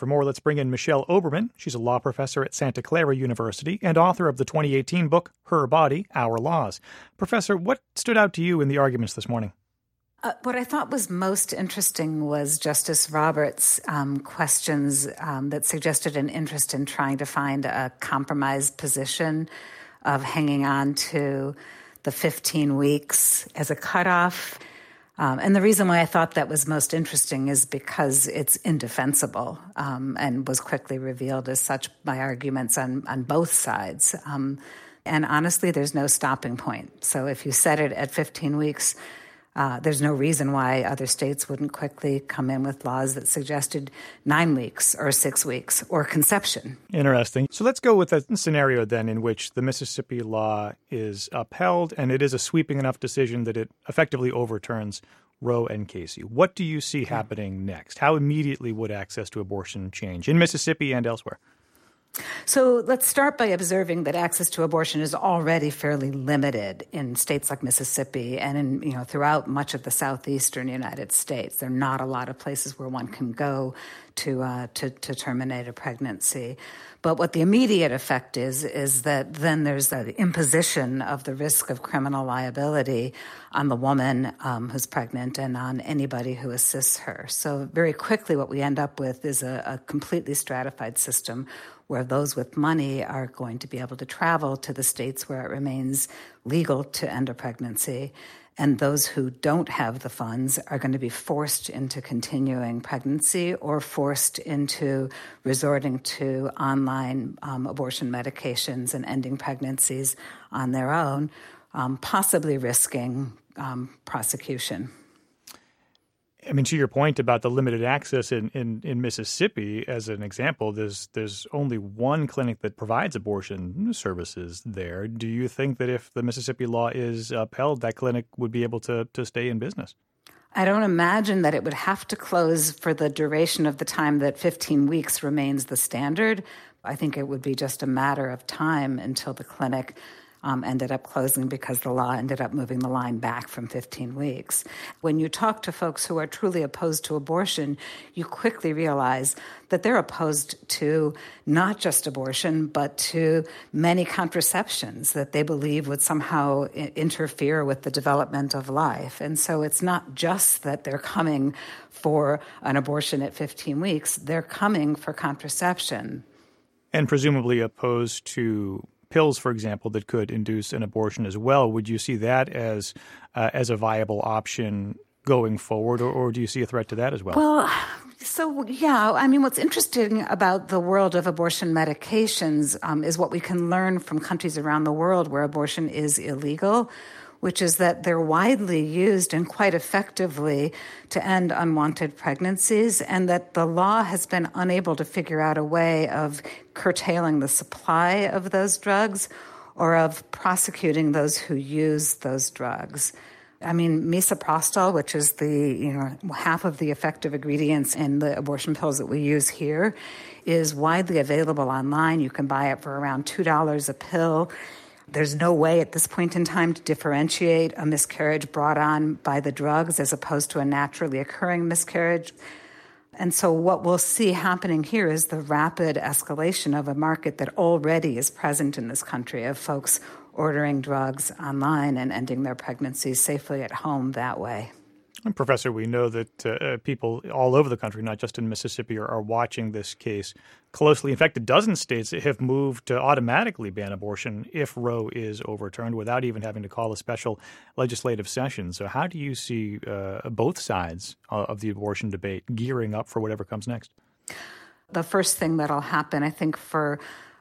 For more, let's bring in Michelle Oberman. She's a law professor at Santa Clara University and author of the 2018 book, Her Body, Our Laws. Professor, what stood out to you in the arguments this morning? What I thought was most interesting was Justice Roberts' questions that suggested an interest in trying to find a compromise position of hanging on to the 15 weeks as a cutoff. And the reason why I thought that was most interesting is because it's indefensible and was quickly revealed as such by arguments on both sides. And honestly, there's no stopping point. So if you set it at 15 weeks, there's no reason why other states wouldn't quickly come in with laws that suggested 9 weeks or 6 weeks or conception. Interesting. So let's go with a scenario then in which the Mississippi law is upheld and it is a sweeping enough decision that it effectively overturns Roe and Casey. What do you see happening next? How immediately would access to abortion change in Mississippi and elsewhere? So let's start by observing that access to abortion is already fairly limited in states like Mississippi and throughout much of the southeastern United States. There are not a lot of places where one can go to terminate a pregnancy. But what the immediate effect is that then there's the imposition of the risk of criminal liability on the woman who's pregnant and on anybody who assists her. So very quickly what we end up with is a completely stratified system where those with money are going to be able to travel to the states where it remains legal to end a pregnancy, and those who don't have the funds are going to be forced into continuing pregnancy or forced into resorting to online abortion medications and ending pregnancies on their own, possibly risking prosecution. I mean, to your point about the limited access in Mississippi, as an example, there's only one clinic that provides abortion services there. Do you think that if the Mississippi law is upheld, that clinic would be able to stay in business? I don't imagine that it would have to close for the duration of the time that 15 weeks remains the standard. I think it would be just a matter of time until the clinic ended up closing because the law ended up moving the line back from 15 weeks. When you talk to folks who are truly opposed to abortion, you quickly realize that they're opposed to not just abortion, but to many contraceptions that they believe would somehow interfere with the development of life. And so it's not just that they're coming for an abortion at 15 weeks, they're coming for contraception. And presumably opposed to pills, for example, that could induce an abortion as well. Would you see that as a viable option going forward, or do you see a threat to that as well? Well, so yeah, I mean, what's interesting about the world of abortion medications is what we can learn from countries around the world where abortion is illegal, which is that they're widely used and quite effectively to end unwanted pregnancies, and that the law has been unable to figure out a way of curtailing the supply of those drugs or of prosecuting those who use those drugs. I mean, misoprostol, which is the half of the effective ingredients in the abortion pills that we use here, is widely available online. You can buy it for around $2 a pill. There's no way at this point in time to differentiate a miscarriage brought on by the drugs as opposed to a naturally occurring miscarriage. And so what we'll see happening here is the rapid escalation of a market that already is present in this country of folks ordering drugs online and ending their pregnancies safely at home that way. And Professor, we know that people all over the country, not just in Mississippi, are watching this case closely. In fact, a dozen states have moved to automatically ban abortion if Roe is overturned without even having to call a special legislative session. So how do you see both sides of the abortion debate gearing up for whatever comes next? The first thing that'll happen, I think, for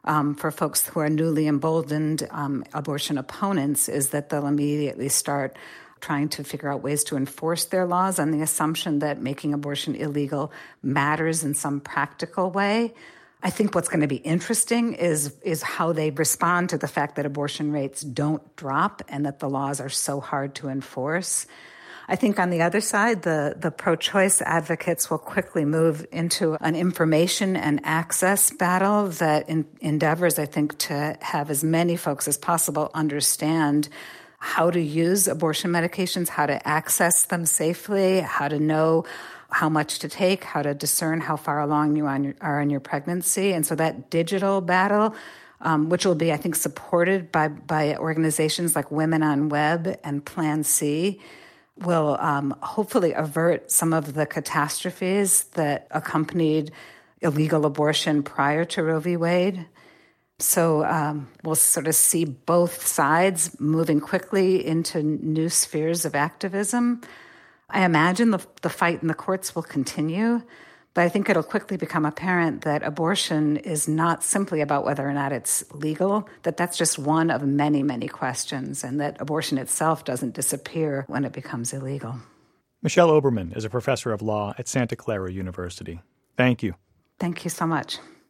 folks who are newly emboldened abortion opponents is that they'll immediately start trying to figure out ways to enforce their laws on the assumption that making abortion illegal matters in some practical way. I think what's going to be interesting is how they respond to the fact that abortion rates don't drop and that the laws are so hard to enforce. I think on the other side, the pro-choice advocates will quickly move into an information and access battle that endeavors, I think, to have as many folks as possible understand how to use abortion medications, how to access them safely, how to know how much to take, how to discern how far along you are in your pregnancy. And so that digital battle, which will be, I think, supported by organizations like Women on Web and Plan C, will hopefully avert some of the catastrophes that accompanied illegal abortion prior to Roe v. Wade. So we'll sort of see both sides moving quickly into new spheres of activism. I imagine the fight in the courts will continue, but I think it'll quickly become apparent that abortion is not simply about whether or not it's legal, that that's just one of many, many questions, and that abortion itself doesn't disappear when it becomes illegal. Michelle Oberman is a professor of law at Santa Clara University. Thank you. Thank you so much.